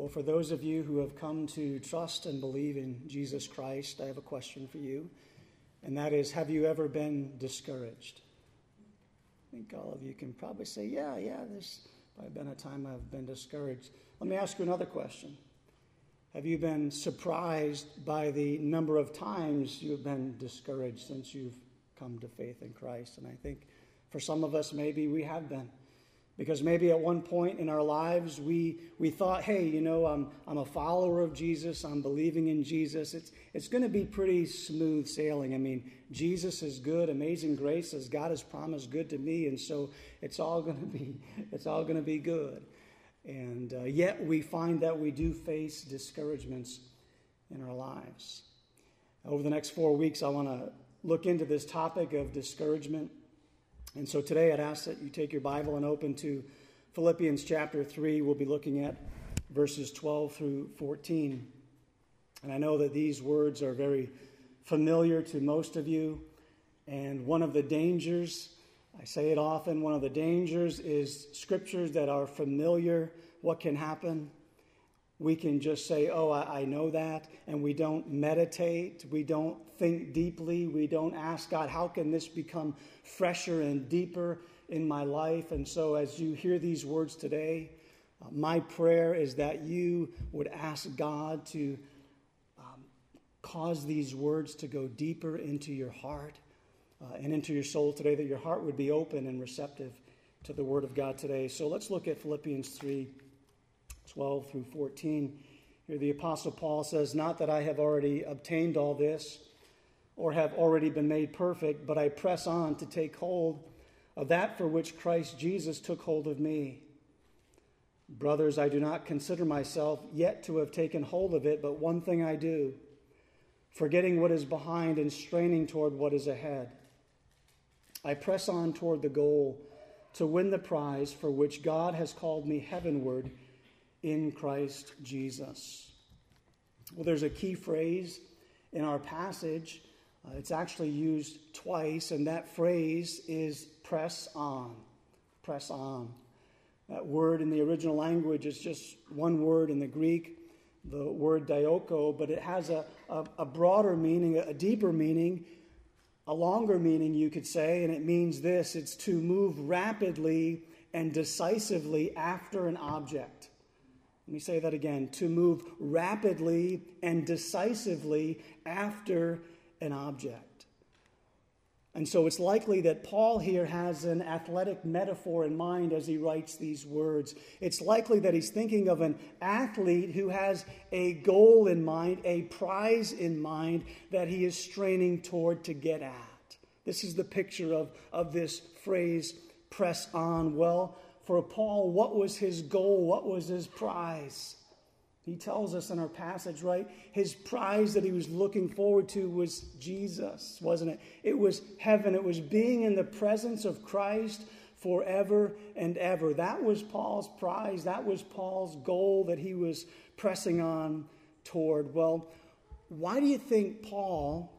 Well, for those of you who have come to trust and believe in Jesus Christ, I have a question for you, and that is, have you ever been discouraged? I think all of you can probably say, yeah, there's probably been a time I've been discouraged. Let me ask you another question. Have you been surprised by the number of times you've been discouraged since you've come to faith in Christ? And I think for some of us, maybe we have been. Because maybe at one point in our lives, we thought, hey, I'm a follower of Jesus. I'm believing in Jesus. It's going to be pretty smooth sailing. I mean, Jesus is good. Amazing grace, as God has promised, good to me. And so it's all going to be good. And yet we find that we do face discouragements in our lives. Over the next 4 weeks, I want to look into this topic of discouragement. And so today I'd ask that you take your Bible and open to Philippians chapter 3. We'll be looking at verses 12 through 14. And I know that these words are very familiar to most of you. And one of the dangers, I say it often, one of the dangers is scriptures that are familiar. What can happen? We can just say, oh, I know that, and we don't meditate, we don't think deeply, we don't ask God, how can this become fresher and deeper in my life? And so as you hear these words today, my prayer is that you would ask God to cause these words to go deeper into your heart and into your soul today, that your heart would be open and receptive to the Word of God today. So let's look at Philippians 3. 12 through 14. Here the Apostle Paul says, not that I have already obtained all this or have already been made perfect, but I press on to take hold of that for which Christ Jesus took hold of me. Brothers, I do not consider myself yet to have taken hold of it, but one thing I do, forgetting what is behind and straining toward what is ahead. I press on toward the goal to win the prize for which God has called me heavenward in Christ Jesus. Well, there's a key phrase in our passage. It's actually used twice, and that phrase is press on. Press on. That word in the original language is just one word in the Greek, the word dioko, but it has a broader meaning, a deeper meaning, a longer meaning, you could say, and it means this: it's to move rapidly and decisively after an object. Let me say that again: to move rapidly and decisively after an object. And so it's likely that Paul here has an athletic metaphor in mind as he writes these words. It's likely that he's thinking of an athlete who has a goal in mind, a prize in mind that he is straining toward to get at. This is the picture of this phrase, press on. Well, for Paul, what was his goal? What was his prize? He tells us in our passage, right? His prize that he was looking forward to was Jesus, wasn't it? It was heaven. It was being in the presence of Christ forever and ever. That was Paul's prize. That was Paul's goal that he was pressing on toward. Well, why do you think Paul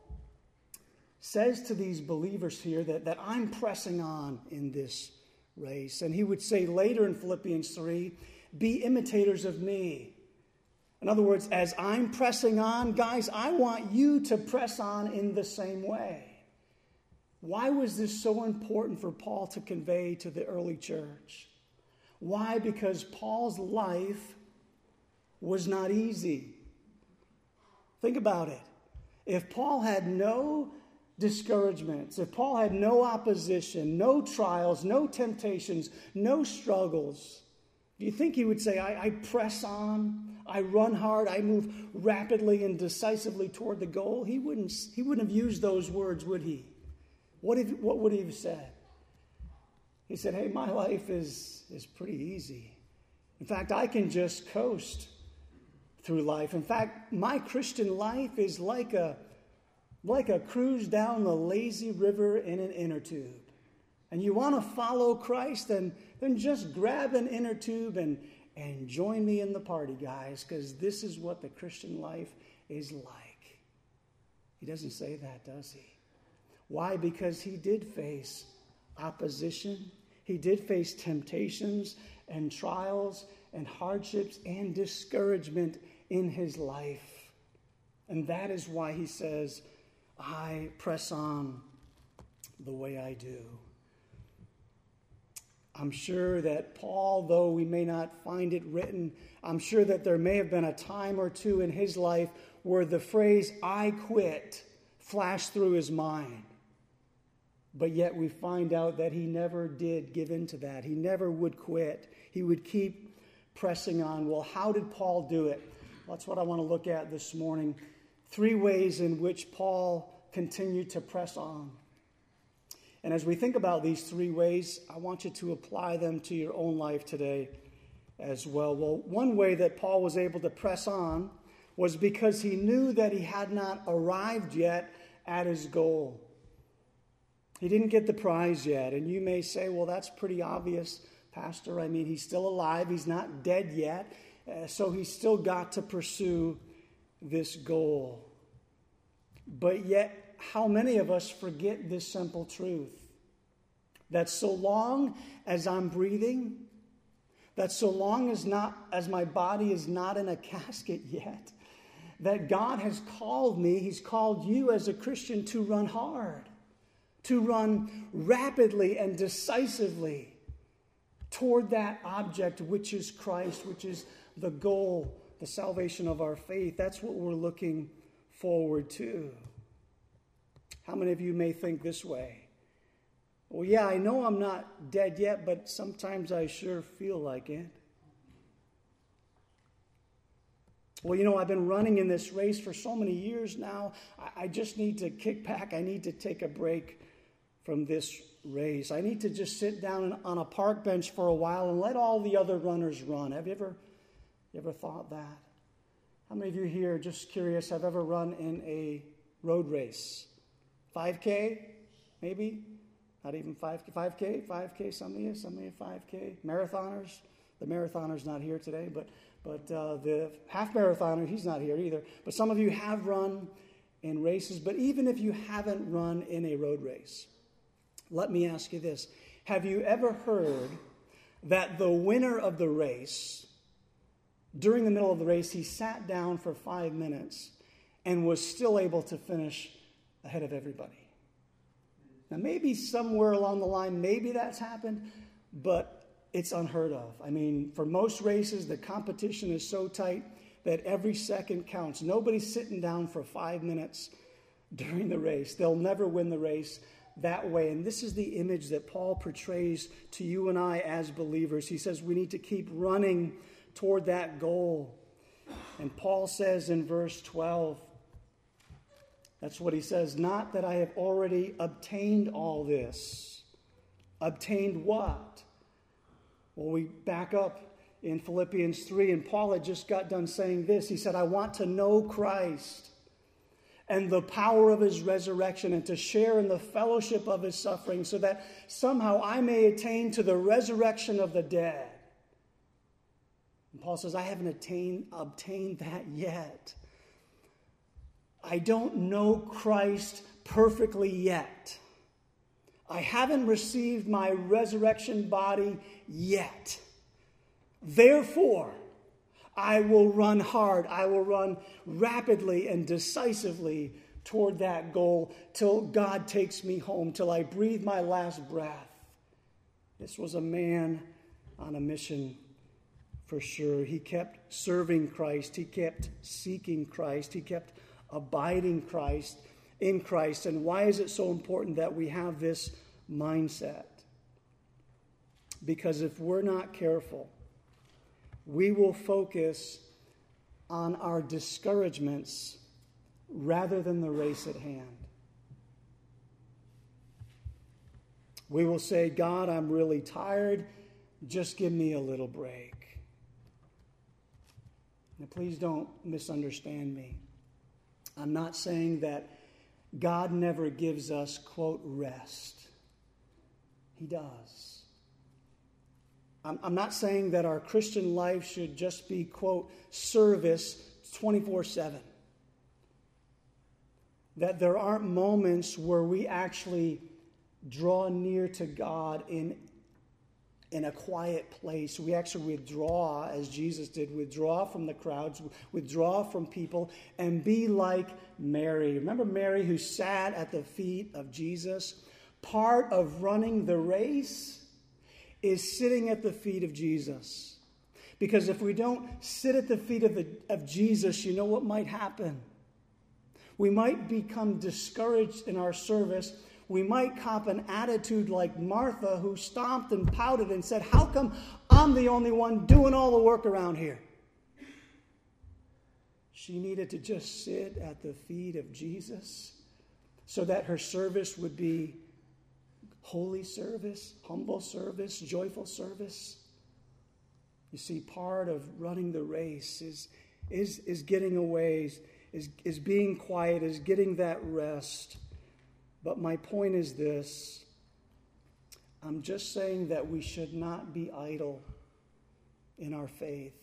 says to these believers here that I'm pressing on in this race? And he would say later in Philippians 3, be imitators of me. In other words, as I'm pressing on, guys, I want you to press on in the same way. Why was this so important for Paul to convey to the early church? Why? Because Paul's life was not easy. Think about it. If Paul had no discouragements, if Paul had no opposition, no trials, no temptations, no struggles, do you think he would say, I press on, I run hard, I move rapidly and decisively toward the goal? He wouldn't have used those words, would he? What would he have said? He said, hey, my life is pretty easy. In fact, I can just coast through life. In fact, my Christian life is like a cruise down the lazy river in an inner tube. And you want to follow Christ, then just grab an inner tube and join me in the party, guys, because this is what the Christian life is like. He doesn't say that, does he? Why? Because he did face opposition. He did face temptations and trials and hardships and discouragement in his life. And that is why he says, I press on the way I do. I'm sure that Paul, though we may not find it written, I'm sure that there may have been a time or two in his life where the phrase, I quit, flashed through his mind. But yet we find out that he never did give in to that. He never would quit. He would keep pressing on. Well, how did Paul do it? That's what I want to look at this morning. 3 ways in which Paul continued to press on. And as we think about these 3 ways, I want you to apply them to your own life today as well. Well, one way that Paul was able to press on was because he knew that he had not arrived yet at his goal. He didn't get the prize yet. And you may say, well, that's pretty obvious, Pastor. I mean, he's still alive. He's not dead yet. So he's still got to pursue this goal. But yet, how many of us forget this simple truth? That so long as I'm breathing, that so long as my body is not in a casket yet, that God has called me, he's called you as a Christian to run hard, to run rapidly and decisively toward that object which is Christ, which is the goal, the salvation of our faith. That's what we're looking forward to. How many of you may think this way? Well, yeah, I know I'm not dead yet, but sometimes I sure feel like it. Well, I've been running in this race for so many years now. I just need to kick back. I need to take a break from this race. I need to just sit down on a park bench for a while and let all the other runners run. Have you ever thought that? How many of you here, just curious, have ever run in a road race? 5K, maybe? Not even 5K, some of you 5K. Marathoners, the marathoner's not here today, but the half marathoner, he's not here either. But some of you have run in races, but even if you haven't run in a road race, let me ask you this. Have you ever heard that the winner of the race, during the middle of the race, he sat down for 5 minutes and was still able to finish ahead of everybody? Now, maybe somewhere along the line, maybe that's happened, but it's unheard of. I mean, for most races, the competition is so tight that every second counts. Nobody's sitting down for 5 minutes during the race. They'll never win the race that way. And this is the image that Paul portrays to you and I as believers. He says we need to keep running toward that goal. And Paul says in verse 12, that's what he says, not that I have already obtained all this. Obtained what? Well, we back up in Philippians 3, and Paul had just got done saying this. He said, I want to know Christ and the power of his resurrection and to share in the fellowship of his suffering so that somehow I may attain to the resurrection of the dead. And Paul says, I haven't obtained that yet. I don't know Christ perfectly yet. I haven't received my resurrection body yet. Therefore, I will run hard. I will run rapidly and decisively toward that goal till God takes me home, till I breathe my last breath. This was a man on a mission for sure. He kept serving Christ. He kept seeking Christ. He kept abiding in Christ. And why is it so important that we have this mindset? Because if we're not careful, we will focus on our discouragements rather than the race at hand. We will say, God, I'm really tired. Just give me a little break. Now, please don't misunderstand me. I'm not saying that God never gives us, quote, rest. He does. I'm not saying that our Christian life should just be, quote, service 24/7. That there aren't moments where we actually draw near to God in in a quiet place. We actually withdraw, as Jesus did, withdraw from the crowds, withdraw from people, and be like Mary. Remember Mary who sat at the feet of Jesus? Part of running the race is sitting at the feet of Jesus. Because if we don't sit at the feet of Jesus, you know what might happen? We might become discouraged in our service. We might cop an attitude like Martha, who stomped and pouted and said, how come I'm the only one doing all the work around here? She needed to just sit at the feet of Jesus so that her service would be holy service, humble service, joyful service. You see, part of running the race is getting away, is being quiet, is getting that rest. But my point is this. I'm just saying that we should not be idle in our faith.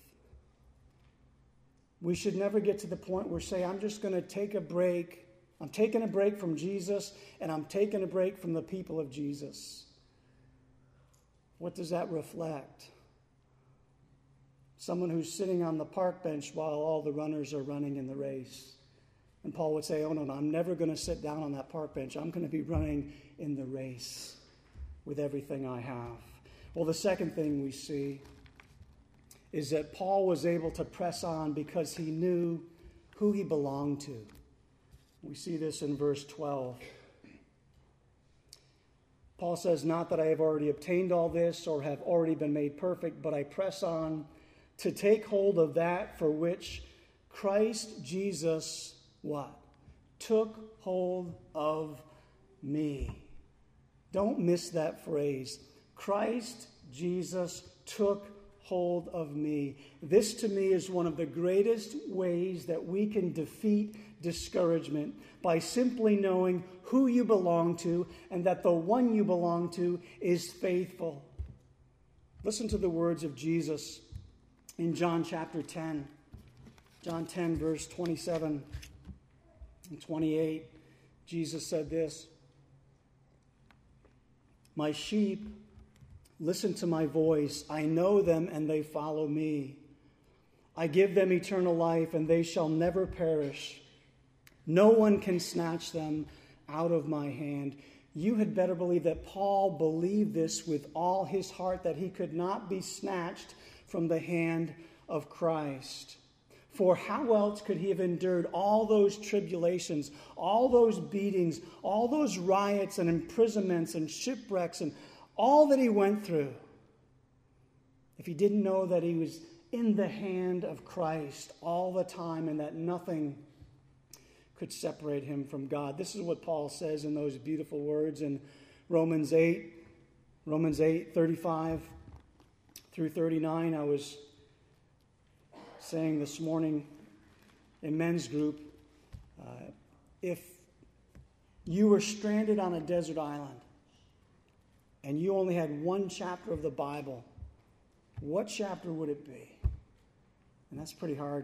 We should never get to the point where say, I'm just going to take a break. I'm taking a break from Jesus, and I'm taking a break from the people of Jesus. What does that reflect? Someone who's sitting on the park bench while all the runners are running in the race. And Paul would say, oh, no, I'm never going to sit down on that park bench. I'm going to be running in the race with everything I have. Well, the second thing we see is that Paul was able to press on because he knew who he belonged to. We see this in verse 12. Paul says, not that I have already obtained all this or have already been made perfect, but I press on to take hold of that for which Christ Jesus, what? Took hold of me. Don't miss that phrase. Christ Jesus took hold of me. This to me is one of the greatest ways that we can defeat discouragement, by simply knowing who you belong to and that the one you belong to is faithful. Listen to the words of Jesus in John chapter 10. John 10, verse 27 and 28. Jesus said this, my sheep listen to my voice. I know them and they follow me. I give them eternal life and they shall never perish. No one can snatch them out of my hand. You had better believe that Paul believed this with all his heart, that he could not be snatched from the hand of Christ. For how else could he have endured all those tribulations, all those beatings, all those riots and imprisonments and shipwrecks and all that he went through, if he didn't know that he was in the hand of Christ all the time and that nothing could separate him from God? This is what Paul says in those beautiful words in Romans 8, 35 through 39. I was saying this morning in men's group, if you were stranded on a desert island and you only had one chapter of the Bible, what chapter would it be? And that's pretty hard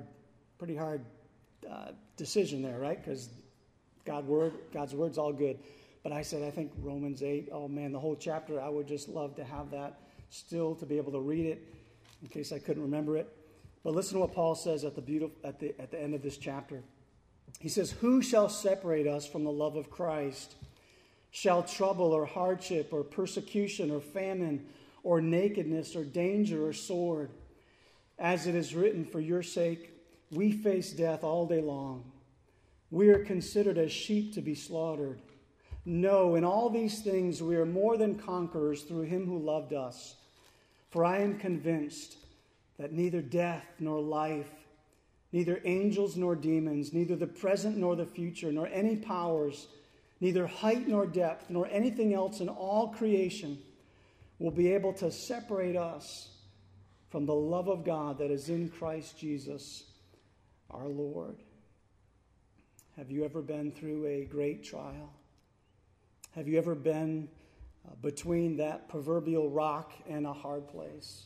decision there, right? Because God's word's all good. But I said, I think Romans 8, oh man, the whole chapter, I would just love to have that still, to be able to read it in case I couldn't remember it. But listen to what Paul says at the end of this chapter. He says, who shall separate us from the love of Christ? Shall trouble or hardship or persecution or famine or nakedness or danger or sword? As it is written, for your sake we face death all day long. We are considered as sheep to be slaughtered. No, in all these things we are more than conquerors through him who loved us. For I am convinced that neither death nor life, neither angels nor demons, neither the present nor the future, nor any powers, neither height nor depth, nor anything else in all creation will be able to separate us from the love of God that is in Christ Jesus our Lord. Have you ever been through a great trial? Have you ever been between that proverbial rock and a hard place?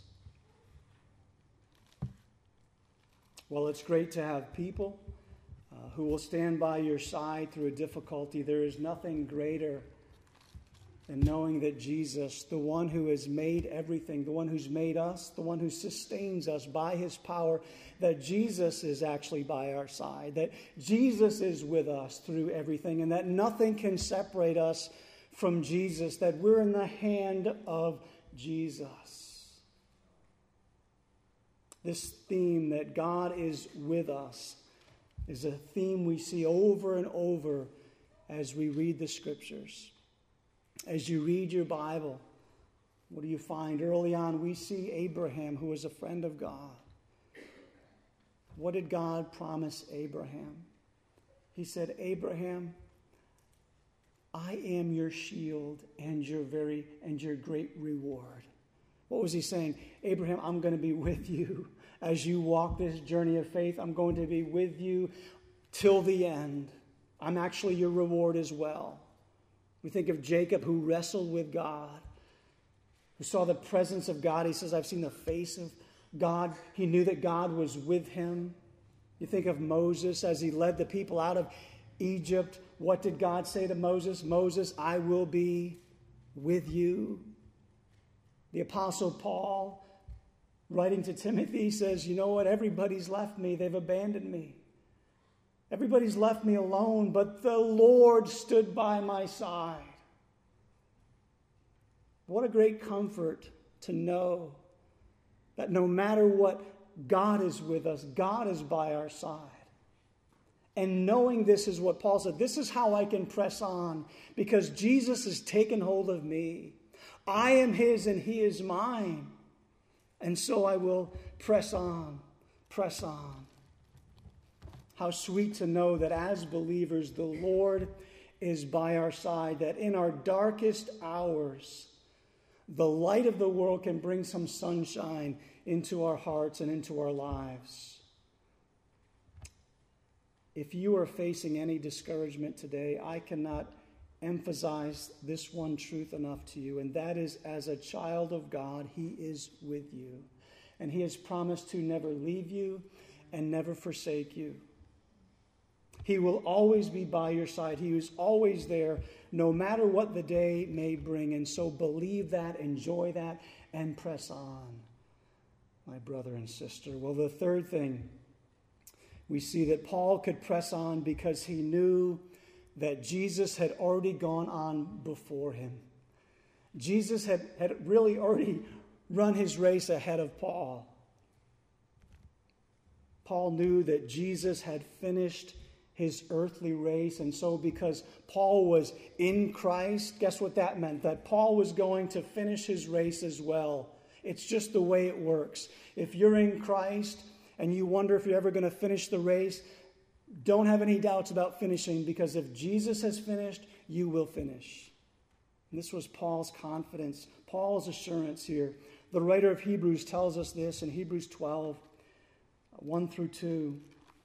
Well, it's great to have people who will stand by your side through a difficulty. There is nothing greater and knowing that Jesus, the one who has made everything, the one who's made us, the one who sustains us by his power, that Jesus is actually by our side, that Jesus is with us through everything, and that nothing can separate us from Jesus, that we're in the hand of Jesus. This theme that God is with us is a theme we see over and over as we read the Scriptures. As you read your Bible, what do you find? Early on, we see Abraham, who was a friend of God. What did God promise Abraham? He said, Abraham, I am your shield and your great reward. What was he saying? Abraham, I'm going to be with you as you walk this journey of faith. I'm going to be with you till the end. I'm actually your reward as well. We think of Jacob, who wrestled with God, who saw the presence of God. He says, I've seen the face of God. He knew that God was with him. You think of Moses as he led the people out of Egypt. What did God say to Moses? Moses, I will be with you. The Apostle Paul, writing to Timothy, says, you know what? Everybody's left me. They've abandoned me. Everybody's left me alone, but the Lord stood by my side. What a great comfort to know that no matter what, God is with us. God is by our side. And knowing this is what Paul said, this is how I can press on, because Jesus has taken hold of me. I am his and he is mine. And so I will press on, press on. How sweet to know that as believers, the Lord is by our side, that in our darkest hours, the light of the world can bring some sunshine into our hearts and into our lives. If you are facing any discouragement today, I cannot emphasize this one truth enough to you, and that is, as a child of God, he is with you. And he has promised to never leave you and never forsake you. He will always be by your side. He is always there, no matter what the day may bring. And so believe that, enjoy that, and press on, my brother and sister. Well, the third thing, we see that Paul could press on because he knew that Jesus had already gone on before him. Jesus had really already run his race ahead of Paul. Paul knew that Jesus had finished his earthly race, and so because Paul was in Christ, guess what that meant? That Paul was going to finish his race as well. It's just the way it works. If you're in Christ and you wonder if you're ever going to finish the race, don't have any doubts about finishing, because if Jesus has finished, you will finish. And this was Paul's confidence, Paul's assurance here. The writer of Hebrews tells us this in Hebrews 12, 1 through 2.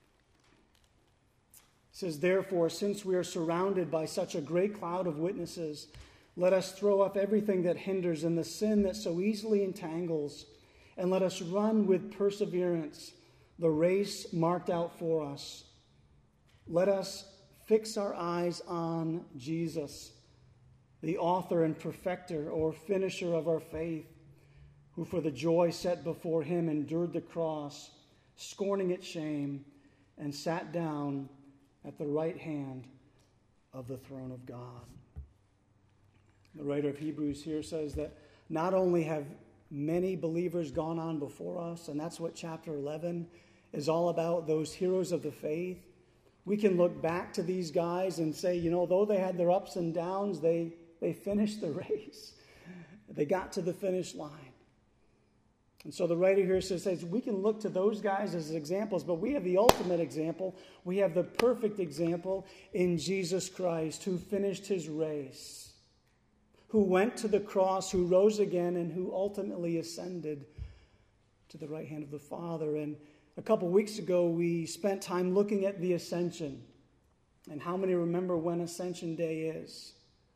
It says, therefore, since we are surrounded by such a great cloud of witnesses, let us throw off everything that hinders and the sin that so easily entangles, and let us run with perseverance the race marked out for us. Let us fix our eyes on Jesus, the author and perfecter or finisher of our faith, who for the joy set before him endured the cross, scorning its shame, and sat down at the right hand of the throne of God. The writer of Hebrews here says that not only have many believers gone on before us, and that's what chapter 11 is all about, those heroes of the faith. We can look back to these guys and say, you know, though they had their ups and downs, they finished the race. They got to the finish line. And so the writer here says we can look to those guys as examples, but we have the ultimate example. We have the perfect example in Jesus Christ, who finished his race, who went to the cross, who rose again, and who ultimately ascended to the right hand of the Father. And a couple weeks ago, we spent time looking at the Ascension. And how many remember when Ascension Day is?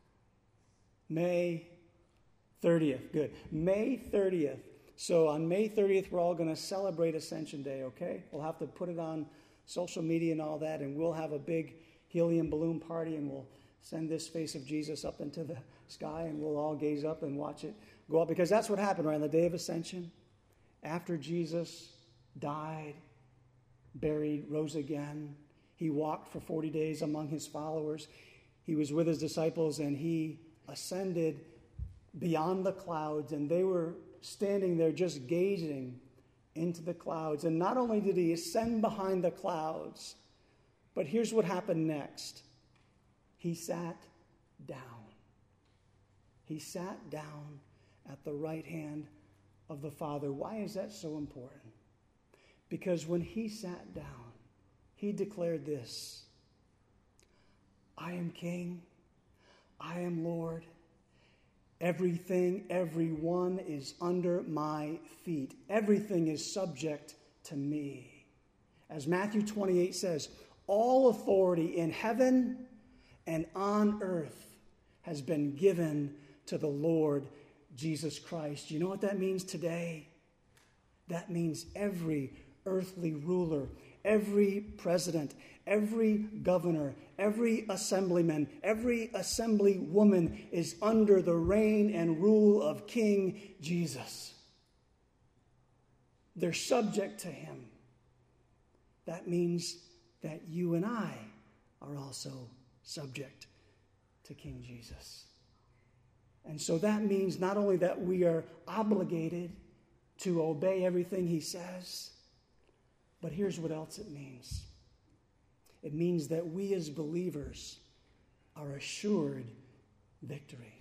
May 30th. Good. May 30th. So on May 30th, we're all going to celebrate Ascension Day, okay? We'll have to put it on social media and all that, and we'll have a big helium balloon party, and we'll send this face of Jesus up into the sky and we'll all gaze up and watch it go up. Because that's what happened, right? On the day of ascension, after Jesus died, buried, rose again, he walked for 40 days among his followers. He was with his disciples and he ascended beyond the clouds, and they were standing there just gazing into the clouds. And not only did he ascend behind the clouds, but here's what happened next. He sat down. He sat down at the right hand of the Father. Why is that so important? Because when he sat down, he declared this: I am King, I am Lord. Everything, everyone is under my feet. Everything is subject to me. As Matthew 28 says, all authority in heaven and on earth has been given to the Lord Jesus Christ. You know what that means today? That means every earthly ruler, every president, every governor, every assemblyman, every assemblywoman is under the reign and rule of King Jesus. They're subject to him. That means that you and I are also subject to King Jesus. And so that means not only that we are obligated to obey everything he says, but here's what else it means. It means that we as believers are assured victory.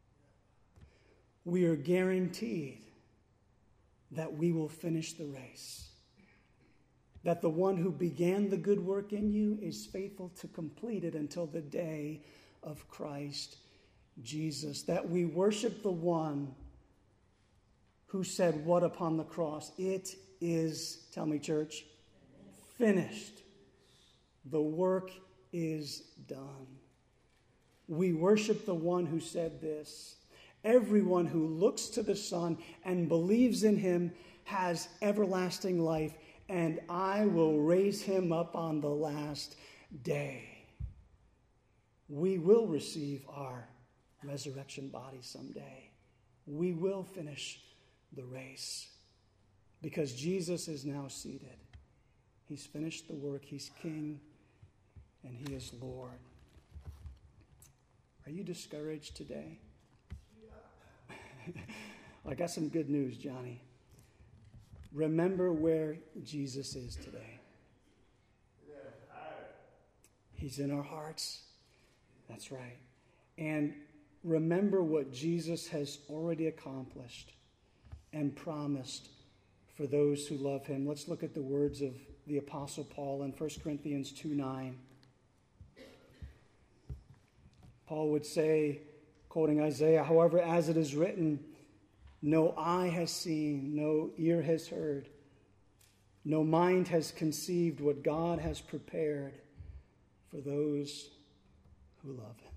We are guaranteed that we will finish the race. That the one who began the good work in you is faithful to complete it until the day of Christ Jesus. That we worship the one who said what upon the cross? It is, tell me church, finished. The work is done. We worship the one who said this: everyone who looks to the Son and believes in him has everlasting life, and I will raise him up on the last day. We will receive our resurrection body someday. We will finish the race because Jesus is now seated. He's finished the work. He's King and he is Lord. Are you discouraged today? I got some good news, Johnny. Remember where Jesus is today. He's in our hearts. That's right. And remember what Jesus has already accomplished and promised for those who love him. Let's look at the words of the Apostle Paul in 1 Corinthians 2:9. Paul would say, quoting Isaiah, however, as it is written, no eye has seen, no ear has heard, no mind has conceived what God has prepared for those who love him.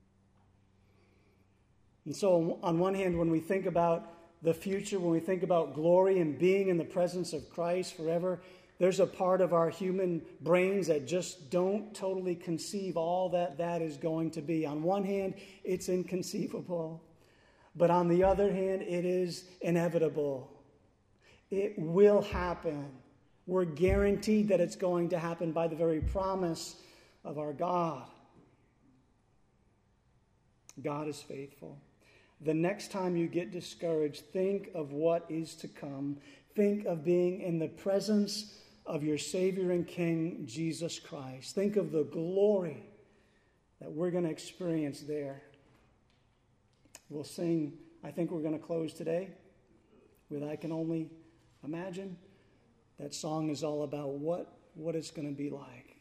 And so on one hand, when we think about the future, when we think about glory and being in the presence of Christ forever, there's a part of our human brains that just don't totally conceive all that is going to be. On one hand, it's inconceivable. But on the other hand, it is inevitable. It will happen. We're guaranteed that it's going to happen by the very promise of our God. God is faithful. The next time you get discouraged, think of what is to come. Think of being in the presence of your Savior and King, Jesus Christ. Think of the glory that we're going to experience there. We'll sing, I think we're going to close today with I Can Only Imagine. That song is all about what it's going to be like.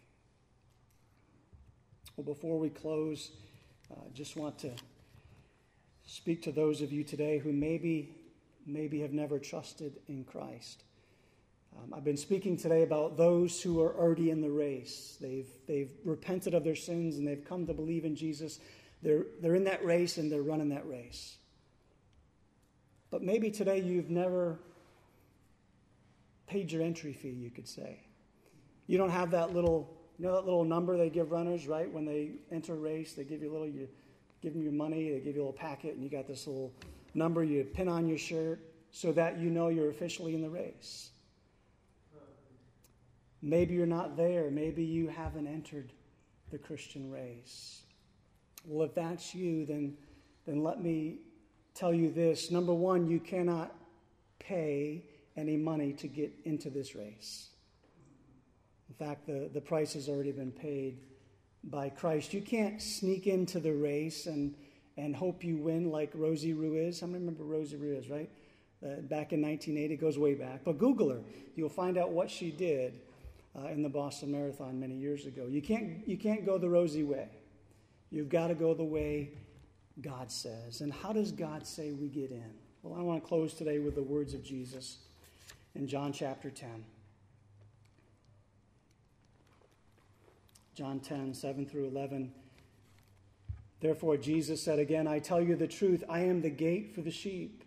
Well, before we close, just want to speak to those of you today who maybe have never trusted in Christ. I've been speaking today about those who are already in the race. They've repented of their sins and they've come to believe in Jesus. They're in that race and they're running that race. But maybe today you've never paid your entry fee, you could say. You don't have that little You know that little number they give runners, right? When they enter a race, they give you a little, you give them your money, they give you a little packet, and you got this little number you pin on your shirt so that you know you're officially in the race. Maybe you're not there. Maybe you haven't entered the Christian race. Well, if that's you, then let me tell you this. Number one, you cannot pay any money to get into this race. In fact, the price has already been paid by Christ. You can't sneak into the race and hope you win like Rosie Ruiz. I remember Rosie Ruiz, right? Back in 1980, it goes way back. But Google her. You'll find out what she did in the Boston Marathon many years ago. You can't go the Rosie way. You've got to go the way God says. And how does God say we get in? Well, I want to close today with the words of Jesus in John chapter 10. John 10, 7 through 11. Therefore, Jesus said again, I tell you the truth, I am the gate for the sheep.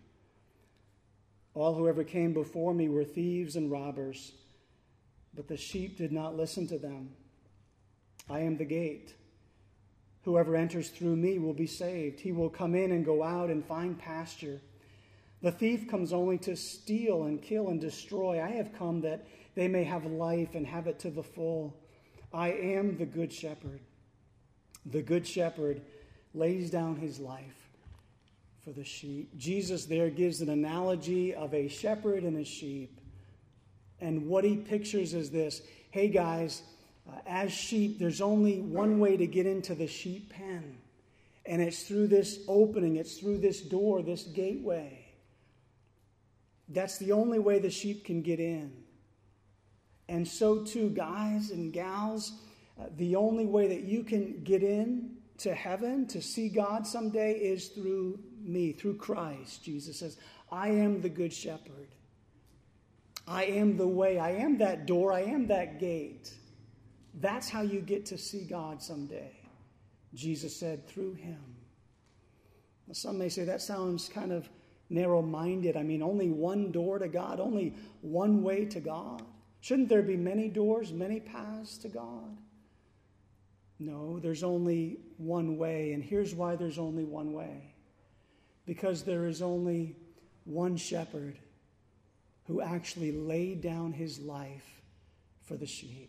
All who ever came before me were thieves and robbers, but the sheep did not listen to them. I am the gate. Whoever enters through me will be saved. He will come in and go out and find pasture. The thief comes only to steal and kill and destroy. I have come that they may have life and have it to the full. I am the good shepherd. The good shepherd lays down his life for the sheep. Jesus there gives an analogy of a shepherd and a sheep. And what he pictures is this. Hey guys, as sheep, there's only one way to get into the sheep pen. And it's through this opening. It's through this door, this gateway. That's the only way the sheep can get in. And so too, guys and gals, the only way that you can get in to heaven, to see God someday, is through me, through Christ. Jesus says, I am the good shepherd. I am the way. I am that door. I am that gate. That's how you get to see God someday. Jesus said, through him. Now, some may say that sounds kind of narrow-minded. I mean, only one door to God, only one way to God. Shouldn't there be many doors, many paths to God? No, there's only one way. And here's why there's only one way. Because there is only one shepherd who actually laid down his life for the sheep.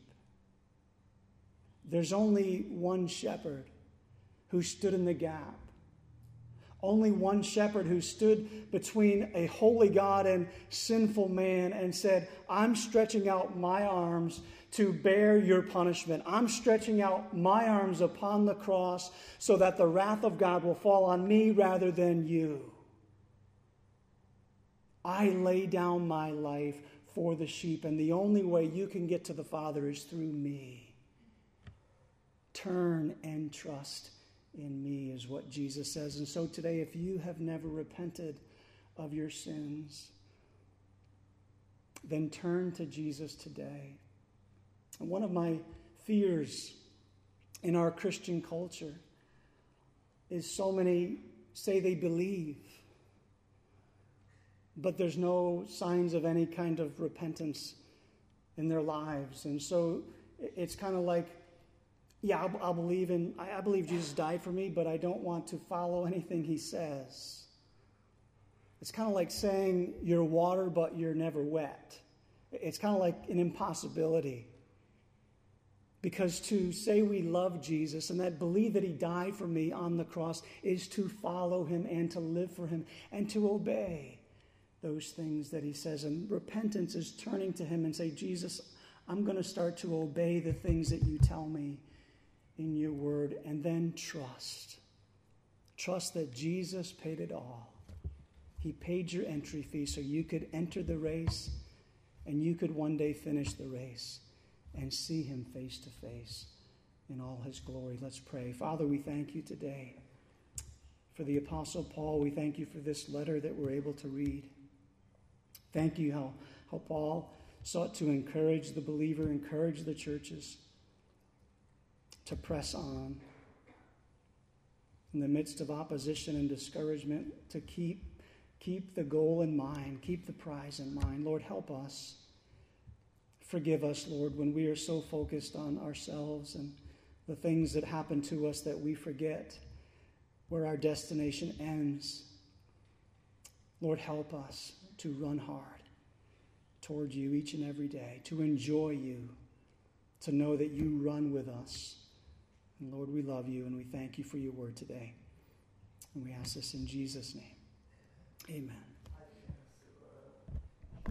There's only one shepherd who stood in the gap. Only one shepherd who stood between a holy God and sinful man and said, I'm stretching out my arms to bear your punishment. I'm stretching out my arms upon the cross so that the wrath of God will fall on me rather than you. I lay down my life for the sheep, and the only way you can get to the Father is through me. Turn and trust in me is what Jesus says. And so today, if you have never repented of your sins, then turn to Jesus today. And one of my fears in our Christian culture is so many say they believe, but there's no signs of any kind of repentance in their lives. And so it's kind of like, yeah, I believe Jesus died for me, but I don't want to follow anything he says. It's kind of like saying you're water, but you're never wet. It's kind of like an impossibility. Because to say we love Jesus and that believe that he died for me on the cross is to follow him and to live for him and to obey those things that he says. And repentance is turning to him and say, Jesus, I'm going to start to obey the things that you tell me in your word, and then trust. Trust that Jesus paid it all. He paid your entry fee so you could enter the race and you could one day finish the race and see him face to face in all his glory. Let's pray. Father, we thank you today for the Apostle Paul. We thank you for this letter that we're able to read. Thank you how Paul sought to encourage the believer, encourage the churches to press on in the midst of opposition and discouragement, to keep the goal in mind, keep the prize in mind. Lord, help us Forgive us, Lord, when we are so focused on ourselves and the things that happen to us that we forget where our destination ends. Lord, help us to run hard toward you each and every day, to enjoy you, to know that you run with us. And Lord, we love you and we thank you for your word today. And we ask this in Jesus' name. Amen.